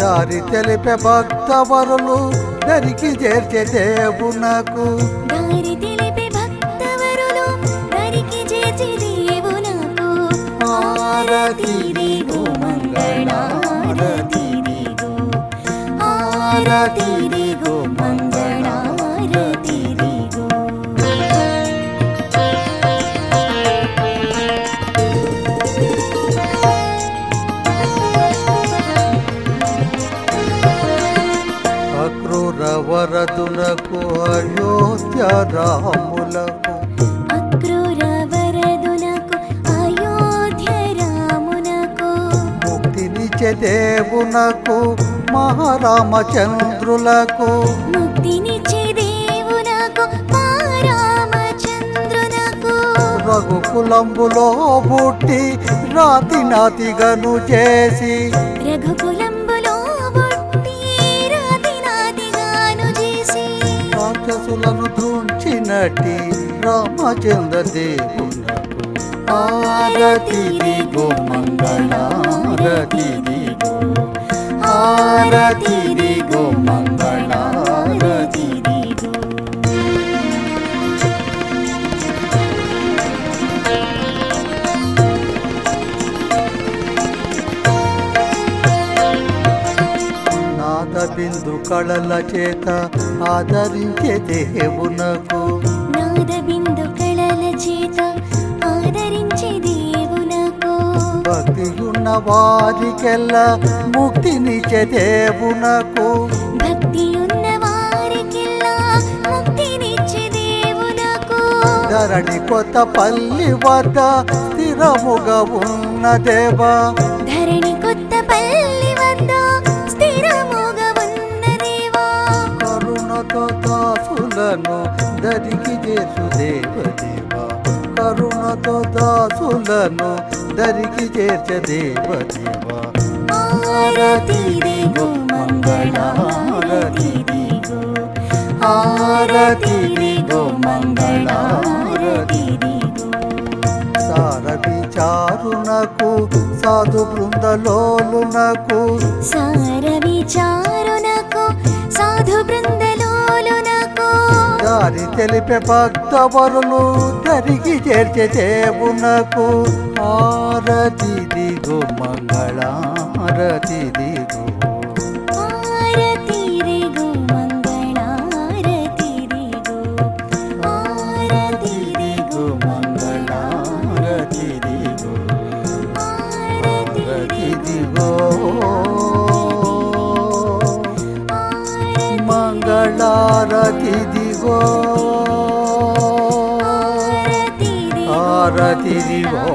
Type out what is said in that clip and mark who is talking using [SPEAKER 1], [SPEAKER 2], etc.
[SPEAKER 1] దారి తెలిపే భక్తవరులు దరికి చేర్చే దేవునకు
[SPEAKER 2] దారి తెలిపే భక్తవరులు దరికి చేర్చే దేవునకు
[SPEAKER 1] ఆరతి దిగో మంగళారతి దిగో ఆరతి దిగో మంగళారతి దిగో అక్రూర వరదునకు అయోధ్య రాములకు
[SPEAKER 2] అక్రూర వరదునకు అయోధ్య రామునకు
[SPEAKER 1] ముక్తినిచ్చే దేవునకు మహారామచంద్రులకు
[SPEAKER 2] ముక్తినిచ్చే దేవునకు రామచంద్రునకు
[SPEAKER 1] రఘుకులంబులో పుట్టి రాతి నాతిగను చేసి
[SPEAKER 2] రఘుకులంబులో పుట్టి రాతి నాతిగాను చేసి
[SPEAKER 1] రాక్షసులను తుంచినట్టి రామచంద్ర దేవునకు ఆరతి దిగో మంగళారతి దిగో ఆరతి దిగో మంగళారతి దిగో నాద బిందు కళల చేత ఆదరించే దేవునకు
[SPEAKER 2] నాద బిందు కళల చేత ఆదరించే దేవునకు
[SPEAKER 1] భక్తియున్న వారికెల్లా ముక్తినిచ్చే దేవునకు
[SPEAKER 2] భక్తి ఉన్న వారికెల్లా ముక్తినిచ్చే దేవునకు
[SPEAKER 1] ధరణి కొత్త పల్లి వద్ద స్థిరముగా ఉన్న దేవా
[SPEAKER 2] ధరణి కొత్త పల్లి వద్ద స్థిరముగా ఉన్న దేవా
[SPEAKER 1] కరుణతో దాసులను దరికి చేసు దేవదేవా కరుణతో దాసులను దరికి చేర్చ దేవదేవా
[SPEAKER 2] ఆరతి దిగో మంగళారతి దిగో
[SPEAKER 1] ఆరతి దిగో మంగళారతి దిగో సార విచారునకు సాధు బృందలోలునకు
[SPEAKER 2] సార విచారునకు సాధు బృందలోలునకు
[SPEAKER 1] దారి తెలిపే భక్తవరులు దరికి చేర్చే దేవునకు ఆరతి దిగో మంగళారతి దిగో
[SPEAKER 2] ఆరతి దిగో మంగళారతి దిగో ఆరతి దిగో
[SPEAKER 1] మంగళారతి దిగో
[SPEAKER 2] ఆరతి
[SPEAKER 1] ఆరతి దిగో మంగళారతి దిగో
[SPEAKER 2] ఆరతి దిగో
[SPEAKER 1] ఆరతి దిగో